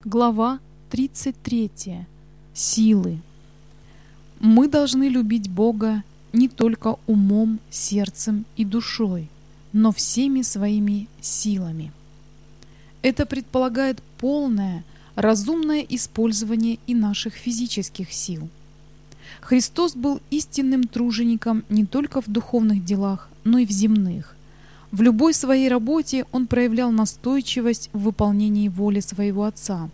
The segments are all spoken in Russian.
Глава 33. Силы. Мы должны любить Бога не только умом, сердцем и душой, но всеми своими силами. Это предполагает полное, разумное использование и наших физических сил. Христос был истинным тружеником не только в духовных делах, но и в земных. В любой своей работе он проявлял настойчивость в выполнении воли своего Отца.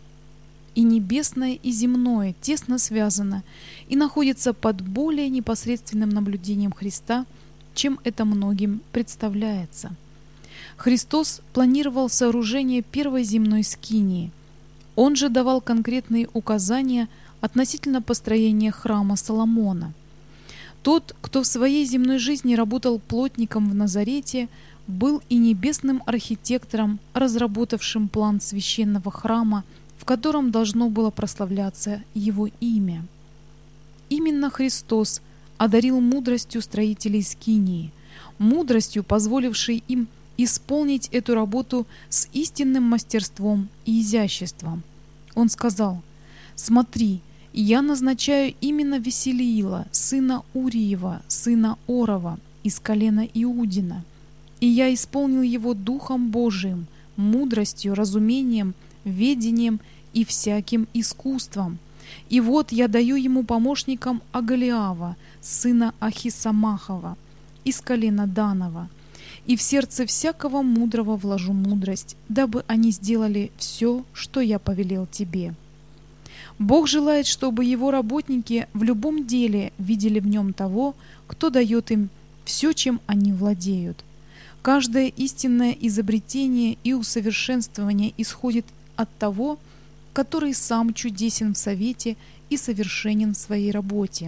И небесное, и земное тесно связано и находится под более непосредственным наблюдением Христа, чем это многим представляется. Христос планировал сооружение первой земной скинии. Он же давал конкретные указания относительно построения храма Соломона. Тот, кто в своей земной жизни работал плотником в Назарете, был и небесным архитектором, разработавшим план священного храма, в котором должно было прославляться Его имя. Именно Христос одарил мудростью строителей скинии, мудростью, позволившей им исполнить эту работу с истинным мастерством и изяществом. Он сказал: «Смотри, я назначаю именно Веселиила, сына Уриева, сына Орова, из колена Иудина, и я исполнил его Духом Божиим, мудростью, разумением, ведением и всяким искусством. И вот я даю ему помощником Агалиава, сына Ахисамахова, из колена Данова, и в сердце всякого мудрого вложу мудрость, дабы они сделали все, что я повелел тебе». Бог желает, чтобы Его работники в любом деле видели в нем того, кто дает им все, чем они владеют. Каждое истинное изобретение и усовершенствование исходит от того, который сам чудесен в совете и совершенен в своей работе.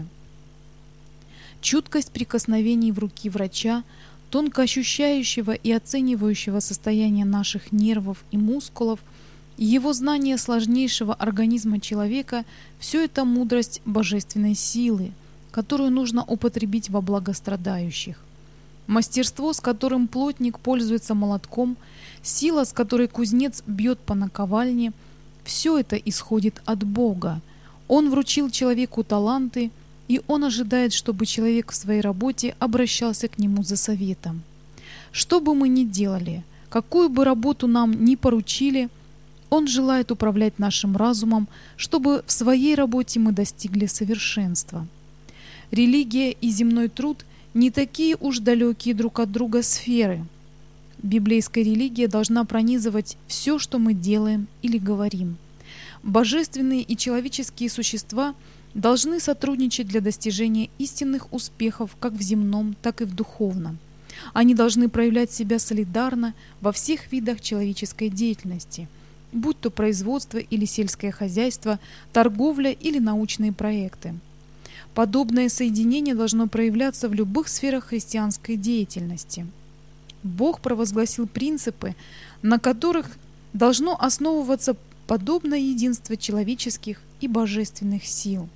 Чуткость прикосновений в руки врача, тонко ощущающего и оценивающего состояние наших нервов и мускулов, его знание сложнейшего организма человека – все это мудрость божественной силы, которую нужно употребить во благо страдающих. Мастерство, с которым плотник пользуется молотком, сила, с которой кузнец бьет по наковальне – все это исходит от Бога. Он вручил человеку таланты, и он ожидает, чтобы человек в своей работе обращался к нему за советом. Что бы мы ни делали, какую бы работу нам ни поручили, он желает управлять нашим разумом, чтобы в своей работе мы достигли совершенства. Религия и земной труд не такие уж далекие друг от друга сферы. Библейская религия должна пронизывать все, что мы делаем или говорим. Божественные и человеческие существа должны сотрудничать для достижения истинных успехов как в земном, так и в духовном. Они должны проявлять себя солидарно во всех видах человеческой деятельности, будь то производство или сельское хозяйство, торговля или научные проекты. Подобное соединение должно проявляться в любых сферах христианской деятельности. Бог провозгласил принципы, на которых должно основываться подобное единство человеческих и божественных сил.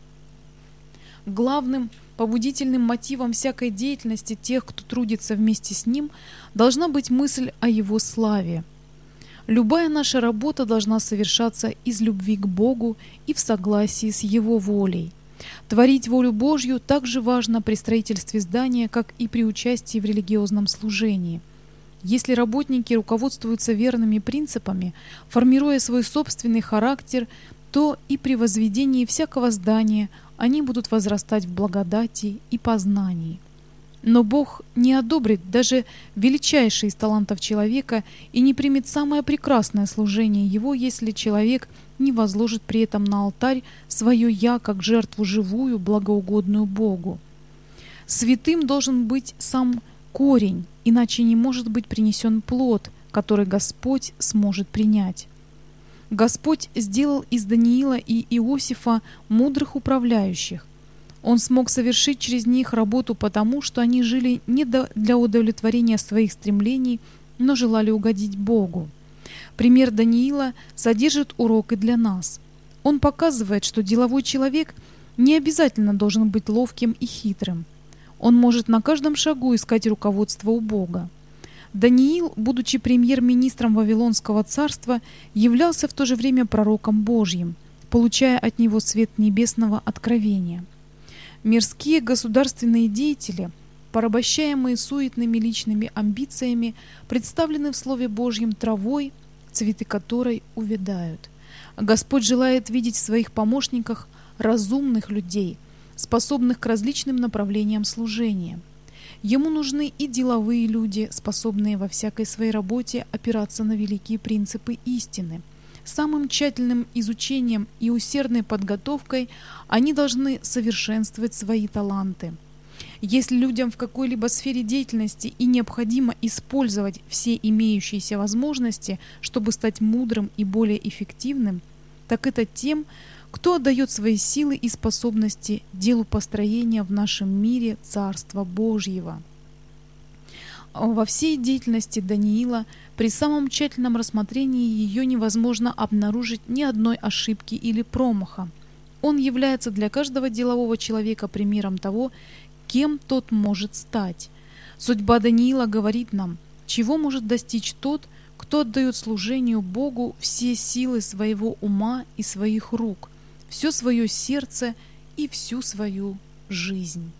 Главным побудительным мотивом всякой деятельности тех, кто трудится вместе с Ним, должна быть мысль о Его славе. Любая наша работа должна совершаться из любви к Богу и в согласии с Его волей. Творить волю Божью так же важно при строительстве здания, как и при участии в религиозном служении. Если работники руководствуются верными принципами, формируя свой собственный характер, то и при возведении всякого здания они будут возрастать в благодати и познании. Но Бог не одобрит даже величайший из талантов человека и не примет самое прекрасное служение его, если человек не возложит при этом на алтарь свое «я» как жертву живую, благоугодную Богу. Святым должен быть сам корень, иначе не может быть принесен плод, который Господь сможет принять. Господь сделал из Даниила и Иосифа мудрых управляющих. Он смог совершить через них работу потому, что они жили не для удовлетворения своих стремлений, но желали угодить Богу. Пример Даниила содержит урок и для нас. Он показывает, что деловой человек не обязательно должен быть ловким и хитрым. Он может на каждом шагу искать руководство у Бога. Даниил, будучи премьер-министром Вавилонского царства, являлся в то же время пророком Божьим, получая от него свет небесного откровения. Мирские государственные деятели, порабощаемые суетными личными амбициями, представлены в Слове Божьем травой, цветы которой увядают. Господь желает видеть в своих помощниках разумных людей, способных к различным направлениям служения. Ему нужны и деловые люди, способные во всякой своей работе опираться на великие принципы истины. Самым тщательным изучением и усердной подготовкой они должны совершенствовать свои таланты. Если людям в какой-либо сфере деятельности и необходимо использовать все имеющиеся возможности, чтобы стать мудрым и более эффективным, так это тем, кто отдает свои силы и способности делу построения в нашем мире Царства Божьего. Во всей деятельности Даниила при самом тщательном рассмотрении ее невозможно обнаружить ни одной ошибки или промаха. Он является для каждого делового человека примером того, кем тот может стать. Судьба Даниила говорит нам, чего может достичь тот, кто отдает служению Богу все силы своего ума и своих рук, все свое сердце и всю свою жизнь.